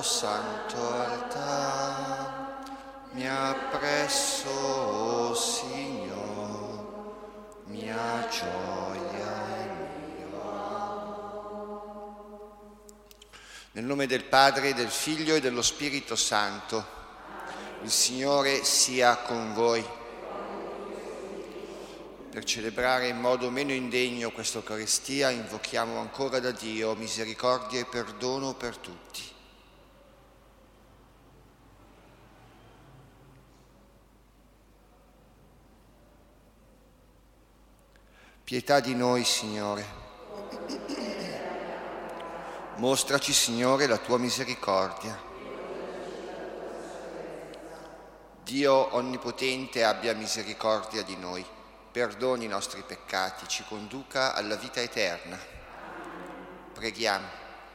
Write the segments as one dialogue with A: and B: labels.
A: santo altar, mia presso, o Signore, mia gioia e mio amor. Nel nome del Padre, del Figlio e dello Spirito Santo, il Signore sia con voi. Per celebrare in modo meno indegno questa Eucaristia invochiamo ancora da Dio misericordia e perdono per tutti. Pietà di noi, Signore. Mostraci, Signore, la tua misericordia. Dio Onnipotente abbia misericordia di noi. Perdoni i nostri peccati, ci conduca alla vita eterna. Preghiamo.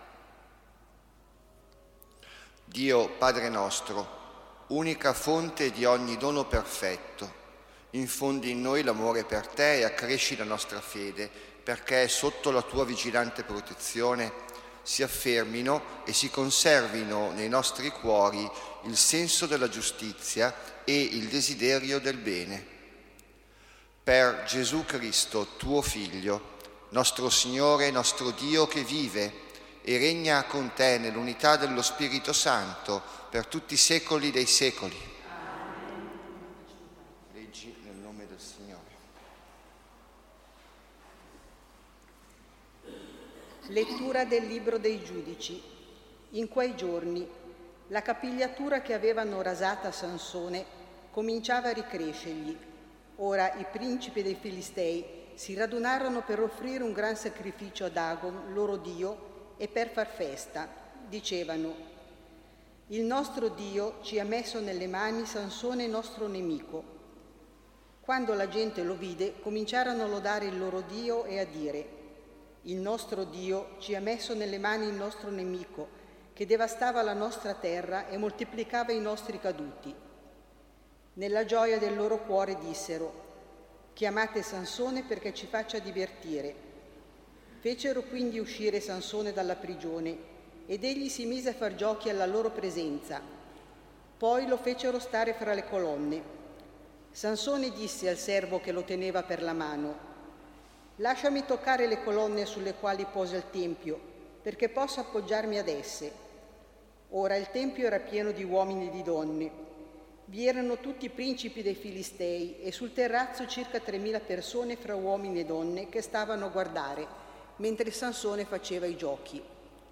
A: Dio Padre nostro, unica fonte di ogni dono perfetto, infondi in noi l'amore per te e accresci la nostra fede, perché sotto la tua vigilante protezione si affermino e si conservino nei nostri cuori il senso della giustizia e il desiderio del bene. Per Gesù Cristo, tuo Figlio, nostro Signore, nostro Dio che vive e regna con te nell'unità dello Spirito Santo per tutti i secoli dei secoli. Amen. Leggi nel nome del Signore.
B: Lettura del Libro dei Giudici. In quei giorni la capigliatura che avevano rasata Sansone cominciava a ricrescergli. Ora i principi dei Filistei si radunarono per offrire un gran sacrificio a Dagon, loro Dio, e per far festa. Dicevano: il nostro Dio ci ha messo nelle mani Sansone nostro nemico. Quando la gente lo vide, cominciarono a lodare il loro Dio e a dire: il nostro Dio ci ha messo nelle mani il nostro nemico, che devastava la nostra terra e moltiplicava i nostri caduti. Nella gioia del loro cuore dissero: chiamate Sansone perché ci faccia divertire. Fecero quindi uscire Sansone dalla prigione ed egli si mise a far giochi alla loro presenza. Poi lo fecero stare fra le colonne. Sansone disse al servo che lo teneva per la mano: lasciami toccare le colonne sulle quali posa il tempio, perché possa appoggiarmi ad esse. Ora il tempio era pieno di uomini e di donne. Vi erano tutti i principi dei Filistei e sul terrazzo circa 3.000 persone fra uomini e donne che stavano a guardare, mentre Sansone faceva i giochi.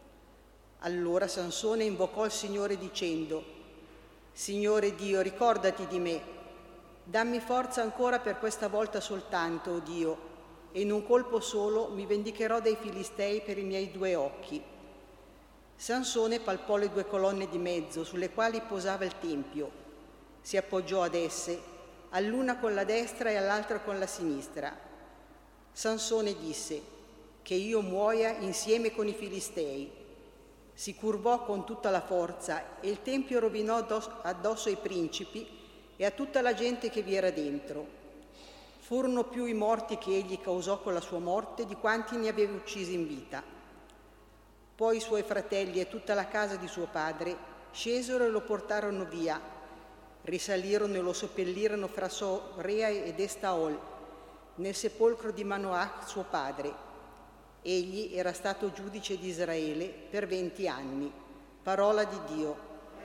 B: Allora Sansone invocò il Signore dicendo: Signore Dio, ricordati di me. Dammi forza ancora per questa volta soltanto, o Dio, e in un colpo solo mi vendicherò dai Filistei per i miei 2 occhi. Sansone palpò le 2 colonne di mezzo sulle quali posava il tempio. Si appoggiò ad esse, all'una con la destra e all'altra con la sinistra. Sansone disse: che io muoia insieme con i Filistei. Si curvò con tutta la forza e il tempio rovinò addosso ai principi e a tutta la gente che vi era dentro. Furono più i morti che egli causò con la sua morte di quanti ne aveva uccisi in vita. Poi i suoi fratelli e tutta la casa di suo padre scesero e lo portarono via. Risalirono e lo seppellirono fra Sorea ed Estaol, nel sepolcro di Manoach suo padre. Egli era stato giudice di Israele per 20 anni. Parola di Dio.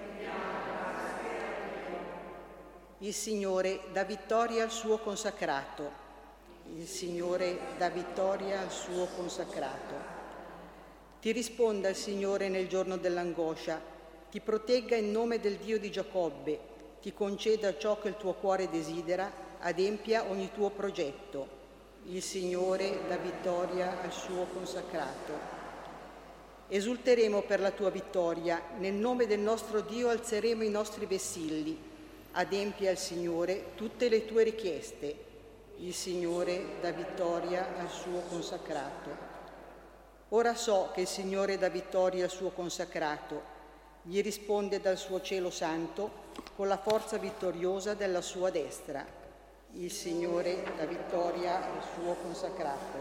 B: Il Signore dà vittoria al suo consacrato. Il Signore dà vittoria al suo consacrato. Ti risponda il Signore nel giorno dell'angoscia, ti protegga in nome del Dio di Giacobbe, ti conceda ciò che il tuo cuore desidera, adempia ogni tuo progetto. Il Signore dà vittoria al suo consacrato. Esulteremo per la tua vittoria, nel nome del nostro Dio alzeremo i nostri vessilli. Adempia il Signore tutte le tue richieste. Il Signore dà vittoria al suo consacrato. Ora so che il Signore dà vittoria al suo consacrato. Gli risponde dal suo cielo santo con la forza vittoriosa della sua destra. Il Signore dà vittoria al suo consacrato.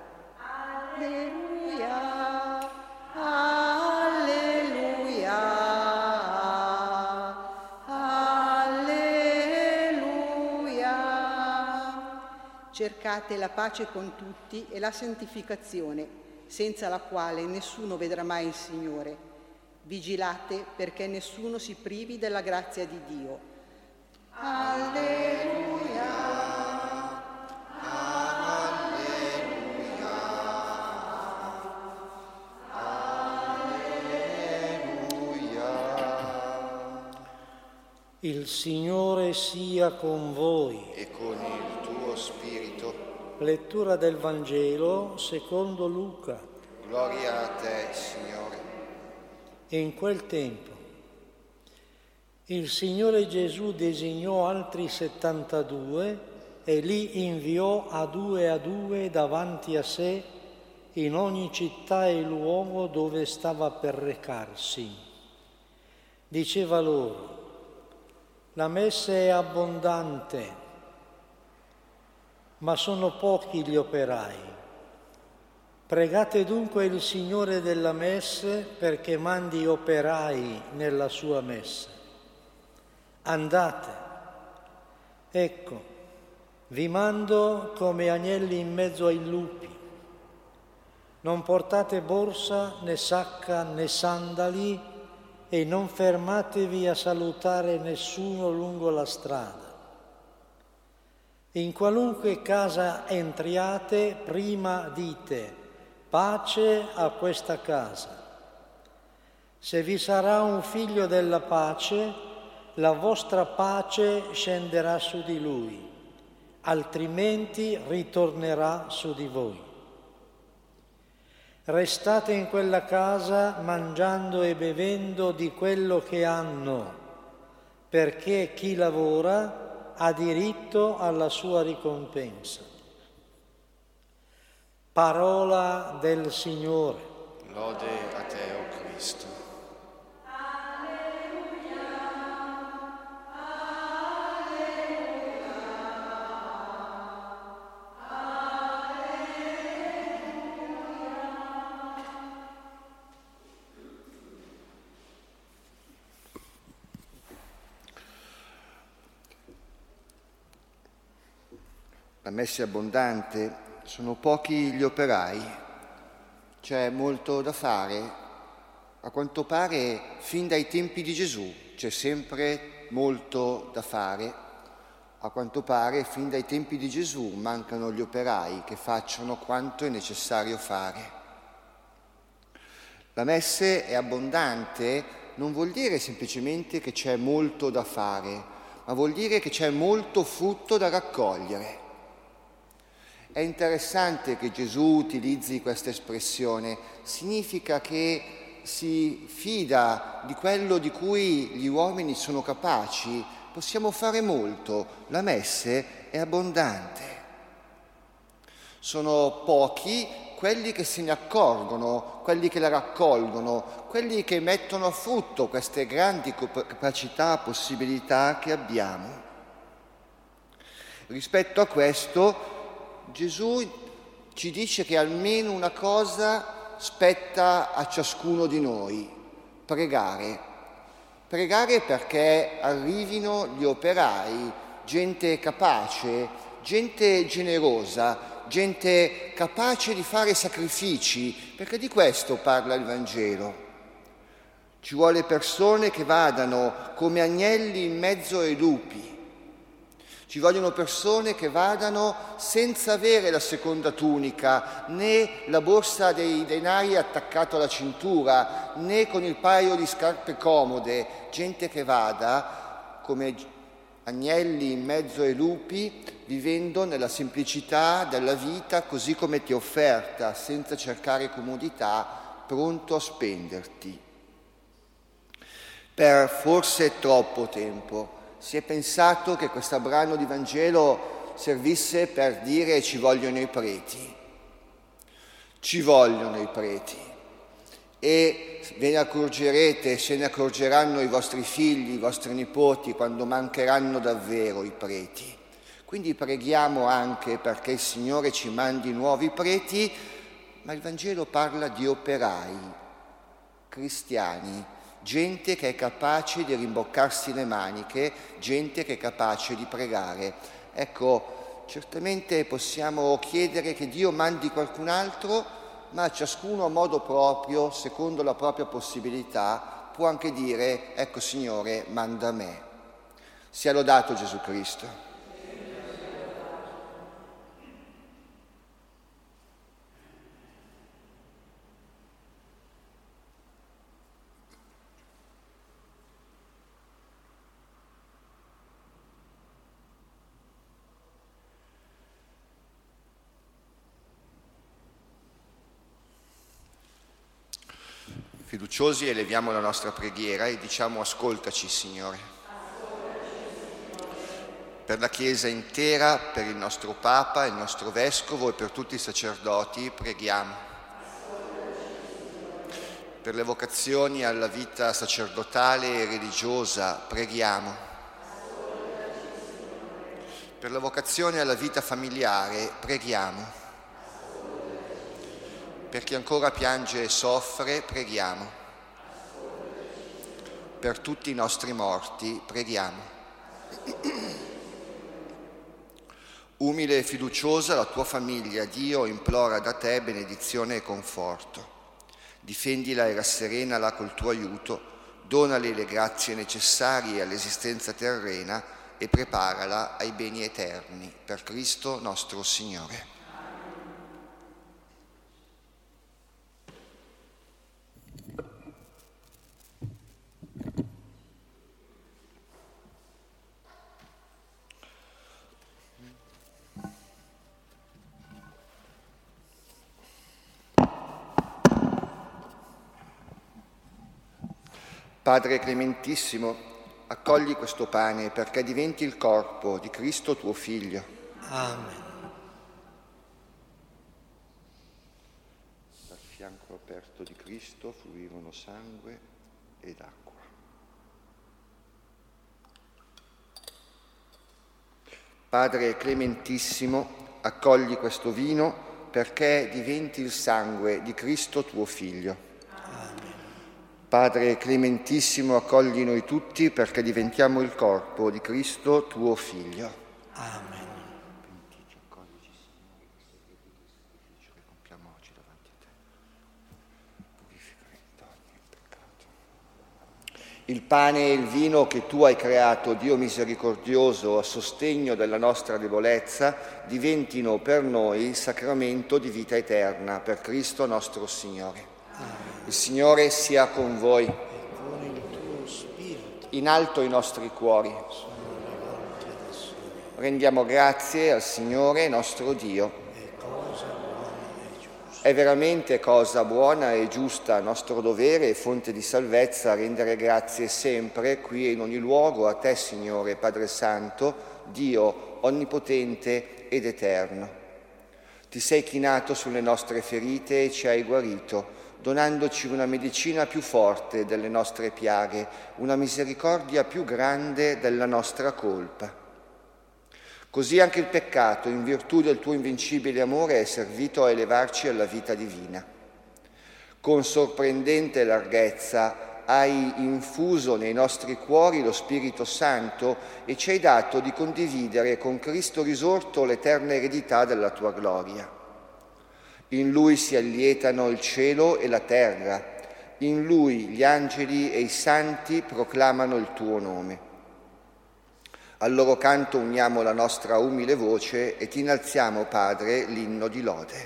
B: Alleluia, alleluia. cercate la pace con tutti e la santificazione, senza la quale nessuno vedrà mai il Signore. Vigilate perché nessuno si privi della grazia di Dio. Alleluia.
C: Il Signore sia con voi.
A: E con il tuo spirito.
C: Lettura del Vangelo secondo Luca.
A: Gloria a te, Signore.
C: E in quel tempo il Signore Gesù designò altri 72 e li inviò a due davanti a sé in ogni città e luogo dove stava per recarsi. Diceva loro: la messe è abbondante, ma sono pochi gli operai. Pregate dunque il Signore della messe perché mandi operai nella sua messe. Andate, ecco, vi mando come agnelli in mezzo ai lupi. Non portate borsa, né sacca, né sandali, e non fermatevi a salutare nessuno lungo la strada. In qualunque casa entriate, prima dite: pace a questa casa. Se vi sarà un figlio della pace, la vostra pace scenderà su di lui, altrimenti ritornerà su di voi. Restate in quella casa mangiando e bevendo di quello che hanno, perché chi lavora ha diritto alla sua ricompensa. Parola del Signore.
A: Lode a te, o Cristo. La messe è abbondante, sono pochi gli operai, c'è molto da fare. A quanto pare, fin dai tempi di Gesù c'è sempre molto da fare. A quanto pare, fin dai tempi di Gesù mancano gli operai che facciano quanto è necessario fare. La messe è abbondante non vuol dire semplicemente che c'è molto da fare, ma vuol dire che c'è molto frutto da raccogliere. È interessante che Gesù utilizzi questa espressione, significa che si fida di quello di cui gli uomini sono capaci, possiamo fare molto, la messe è abbondante. Sono pochi quelli che se ne accorgono, quelli che la raccolgono, quelli che mettono a frutto queste grandi capacità, possibilità che abbiamo. Rispetto a questo, Gesù ci dice che almeno una cosa spetta a ciascuno di noi: pregare. Pregare perché arrivino gli operai, gente capace, gente generosa, gente capace di fare sacrifici, perché di questo parla il Vangelo. Ci vuole persone che vadano come agnelli in mezzo ai lupi. Ci vogliono persone che vadano senza avere la seconda tunica, né la borsa dei denari attaccato alla cintura, né con il paio di scarpe comode. Gente che vada come agnelli in mezzo ai lupi, vivendo nella semplicità della vita così come ti è offerta, senza cercare comodità, pronto a spenderti. Per forse troppo tempo si è pensato che questo brano di Vangelo servisse per dire: ci vogliono i preti. Ci vogliono i preti. E ve ne accorgerete, se ne accorgeranno i vostri figli, i vostri nipoti, quando mancheranno davvero i preti. Quindi preghiamo anche perché il Signore ci mandi nuovi preti, ma il Vangelo parla di operai, cristiani, gente che è capace di rimboccarsi le maniche, gente che è capace di pregare. Ecco, certamente possiamo chiedere che Dio mandi qualcun altro, ma ciascuno a modo proprio, secondo la propria possibilità, può anche dire: ecco Signore, manda me. Sia lodato Gesù Cristo. Fiduciosi eleviamo la nostra preghiera e diciamo: ascoltaci, Signore. Per la Chiesa intera, per il nostro Papa, il nostro Vescovo e per tutti i sacerdoti preghiamo. Per le vocazioni alla vita sacerdotale e religiosa preghiamo. Per la vocazione alla vita familiare preghiamo. Per chi ancora piange e soffre, preghiamo. Per tutti i nostri morti, preghiamo. Umile e fiduciosa la tua famiglia, Dio implora da te benedizione e conforto. Difendila e rasserenala col tuo aiuto, donale le grazie necessarie all'esistenza terrena e preparala ai beni eterni. Per Cristo nostro Signore. Padre clementissimo, accogli questo pane perché diventi il corpo di Cristo tuo Figlio.
C: Amen.
A: Dal fianco aperto di Cristo fluivano sangue ed acqua. Padre clementissimo, accogli questo vino perché diventi il sangue di Cristo tuo Figlio. Padre clementissimo, accogli noi tutti perché diventiamo il corpo di Cristo tuo Figlio.
C: Amen.
A: Benedici, accoglici, Signore, questo sacrificio che compiamo oggi davanti a te. Purificare da ogni peccato. Il pane e il vino che tu hai creato, Dio misericordioso, a sostegno della nostra debolezza, diventino per noi il sacramento di vita eterna, per Cristo nostro Signore. Il Signore sia con voi.
C: E con il tuo spirito.
A: In alto i nostri cuori. Rendiamo grazie al Signore nostro Dio.
C: È cosa buona e giusta.
A: È veramente cosa buona e giusta, nostro dovere e fonte di salvezza, rendere grazie sempre, qui e in ogni luogo, a te, Signore, Padre Santo, Dio onnipotente ed eterno. Ti sei chinato sulle nostre ferite e ci hai guarito, donandoci una medicina più forte delle nostre piaghe, una misericordia più grande della nostra colpa. Così anche il peccato, in virtù del tuo invincibile amore, è servito a elevarci alla vita divina. Con sorprendente larghezza hai infuso nei nostri cuori lo Spirito Santo e ci hai dato di condividere con Cristo risorto l'eterna eredità della tua gloria. In Lui si allietano il cielo e la terra, in Lui gli angeli e i santi proclamano il tuo nome. Al loro canto uniamo la nostra umile voce e ti innalziamo, Padre, l'inno di lode.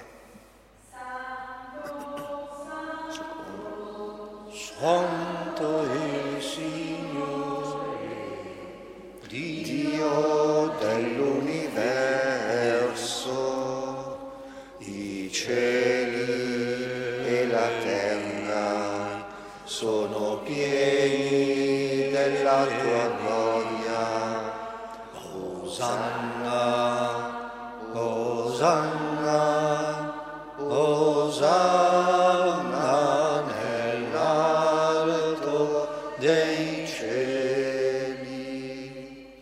C: Santo il Signore,
A: Dio dell'universo, i cieli e la terra sono pieni della tua gloria.
C: Osanna, Osanna, Osanna nell'alto dei cieli.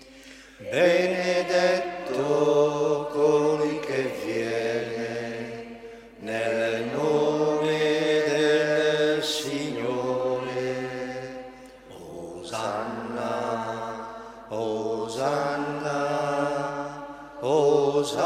C: Benedetto colui che viene nel nome del Signore. Osanna, Osanna, Osanna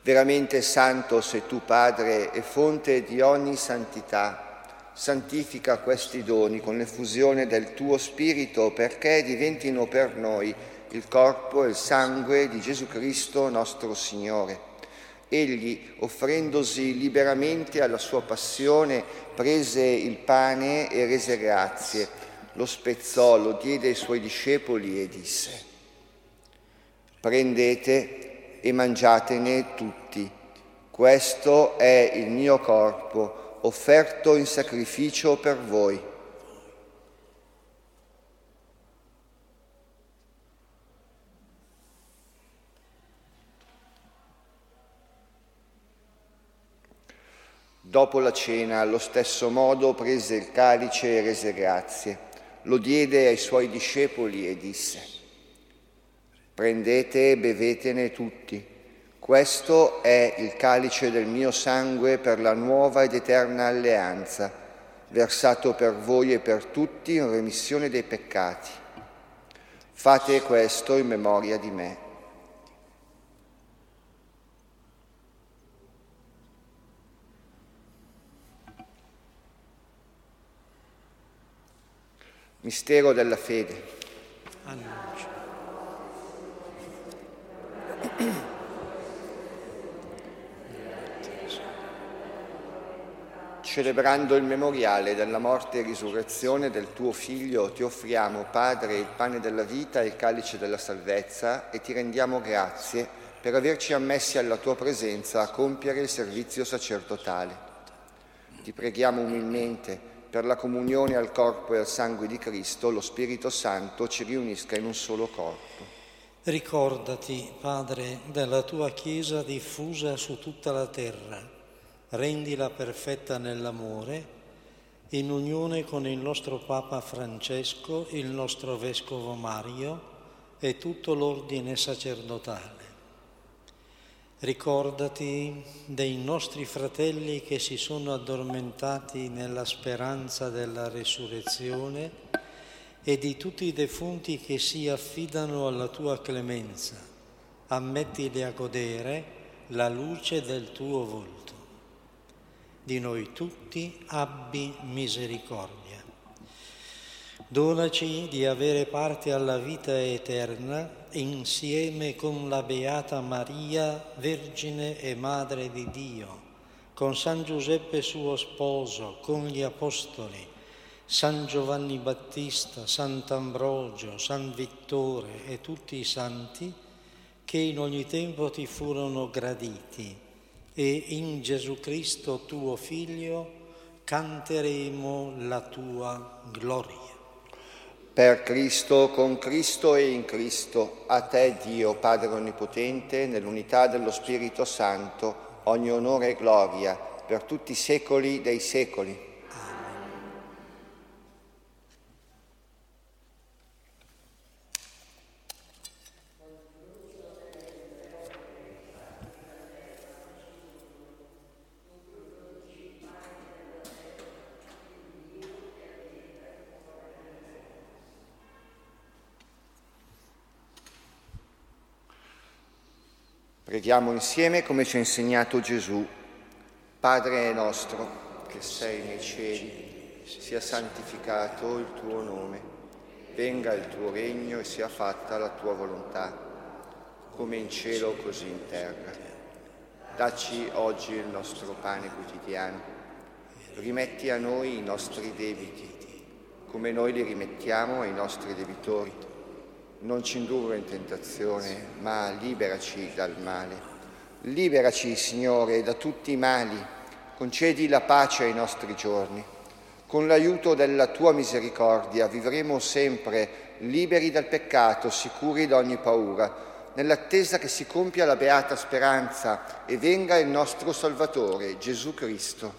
A: Veramente santo sei tu, Padre, e fonte di ogni santità. Santifica questi doni con l'effusione del tuo Spirito, perché diventino per noi il corpo e il sangue di Gesù Cristo nostro Signore. Egli, offrendosi liberamente alla sua passione, prese il pane e rese grazie, lo spezzò, lo diede ai suoi discepoli e disse: prendete e mangiatene tutti. Questo è il mio corpo, offerto in sacrificio per voi. Dopo la cena, allo stesso modo, prese il calice e rese grazie. Lo diede ai suoi discepoli e disse: prendete e bevetene tutti. Questo è il calice del mio sangue per la nuova ed eterna alleanza, versato per voi e per tutti in remissione dei peccati. Fate questo in memoria di me. Mistero della fede.
C: Annuncio.
A: Celebrando il memoriale della morte e risurrezione del tuo Figlio, ti offriamo, Padre, il pane della vita e il calice della salvezza e ti rendiamo grazie per averci ammessi alla tua presenza a compiere il servizio sacerdotale. Ti preghiamo umilmente per la comunione al corpo e al sangue di Cristo, lo Spirito Santo ci riunisca in un solo corpo.
C: Ricordati, Padre, della tua Chiesa diffusa su tutta la terra. Rendila perfetta nell'amore, in unione con il nostro Papa Francesco, il nostro Vescovo Mario e tutto l'ordine sacerdotale. Ricordati dei nostri fratelli che si sono addormentati nella speranza della resurrezione e di tutti i defunti che si affidano alla tua clemenza. Ammettili a godere la luce del tuo volto. Di noi tutti abbi misericordia. Donaci di avere parte alla vita eterna insieme con la Beata Maria, Vergine e Madre di Dio, con San Giuseppe suo sposo, con gli Apostoli, San Giovanni Battista, Sant'Ambrogio, San Vittore e tutti i santi che in ogni tempo ti furono graditi. E in Gesù Cristo, tuo Figlio, canteremo la tua gloria.
A: Per Cristo, con Cristo e in Cristo, a te, Dio, Padre Onnipotente, nell'unità dello Spirito Santo, ogni onore e gloria per tutti i secoli dei secoli. Preghiamo insieme come ci ha insegnato Gesù. Padre nostro, che sei nei cieli, sia santificato il tuo nome. Venga il tuo regno e sia fatta la tua volontà, come in cielo così in terra. Dacci oggi il nostro pane quotidiano. Rimetti a noi i nostri debiti, come noi li rimettiamo ai nostri debitori. Non ci indurre in tentazione, ma liberaci dal male. Liberaci, Signore, da tutti i mali. Concedi la pace ai nostri giorni. Con l'aiuto della tua misericordia vivremo sempre liberi dal peccato, sicuri da ogni paura, nell'attesa che si compia la beata speranza e venga il nostro Salvatore, Gesù Cristo.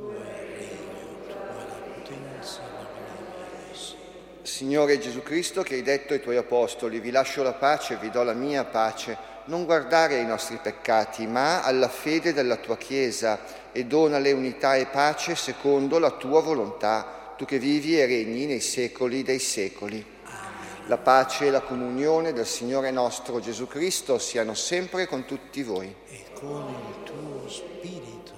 A: Signore Gesù Cristo, che hai detto ai tuoi apostoli: vi lascio la pace, vi do la mia pace, non guardare ai nostri peccati, ma alla fede della tua Chiesa, e donale unità e pace secondo la tua volontà, tu che vivi e regni nei secoli dei secoli. La pace e la comunione del Signore nostro Gesù Cristo siano sempre con tutti voi.
C: E con il tuo spirito.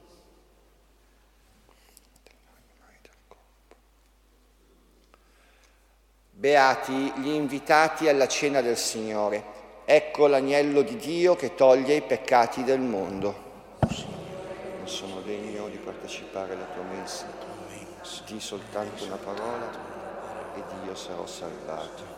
A: Beati gli invitati alla cena del Signore. Ecco l'agnello di Dio che toglie i peccati del mondo. Non sono degno di partecipare alla tua mensa. Di soltanto una parola ed io sarò salvato.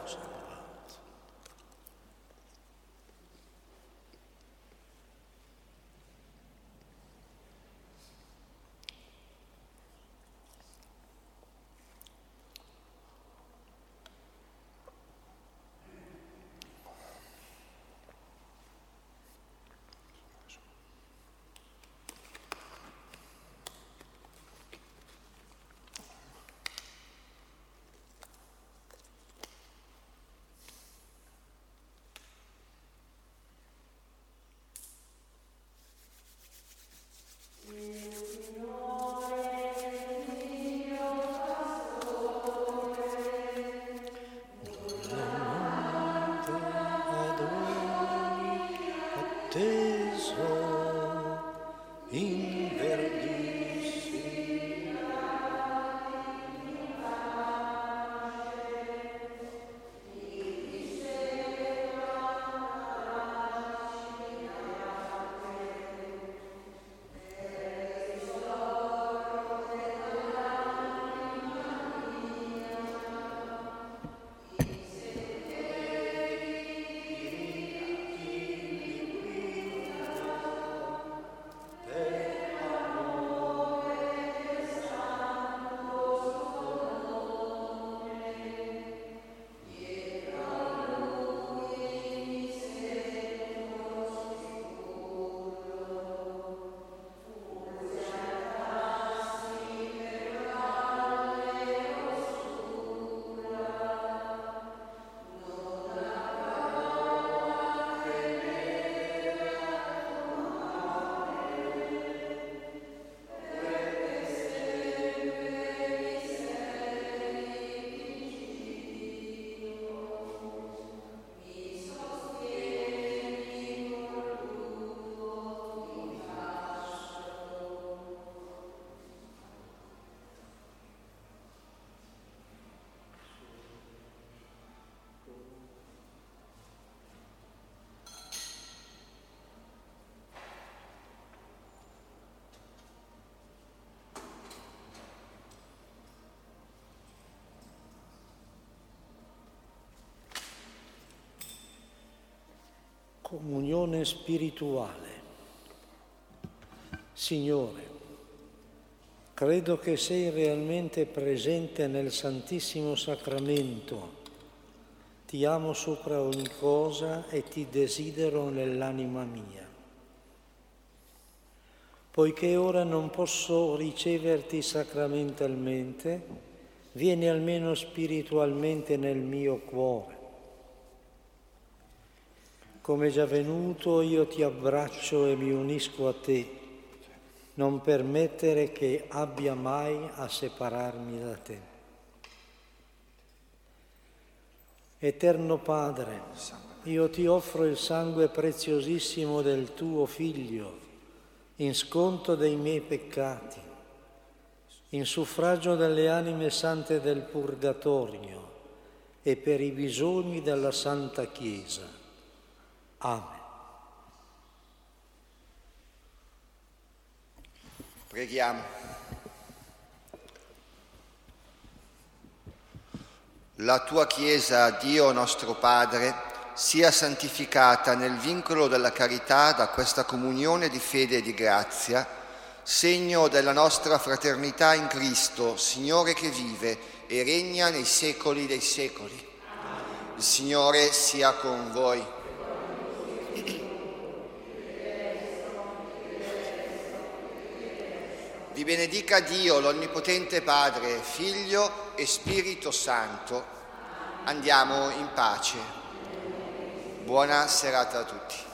C: Comunione spirituale. Signore, credo che sei realmente presente nel Santissimo Sacramento. Ti amo sopra ogni cosa e ti desidero nell'anima mia. Poiché ora non posso riceverti sacramentalmente, vieni almeno spiritualmente nel mio cuore. Come già venuto, io ti abbraccio e mi unisco a te. Non permettere che abbia mai a separarmi da te. Eterno Padre, io ti offro il sangue preziosissimo del tuo Figlio, in sconto dei miei peccati, in suffragio delle anime sante del Purgatorio e per i bisogni della Santa Chiesa. Amen.
A: Preghiamo. La tua Chiesa, Dio nostro Padre, sia santificata nel vincolo della carità da questa comunione di fede e di grazia, segno della nostra fraternità in Cristo, Signore che vive e regna nei secoli dei secoli. Il Signore sia con voi. Vi benedica Dio, l'Onnipotente Padre, Figlio e Spirito Santo. Andiamo in pace. Buona serata a tutti.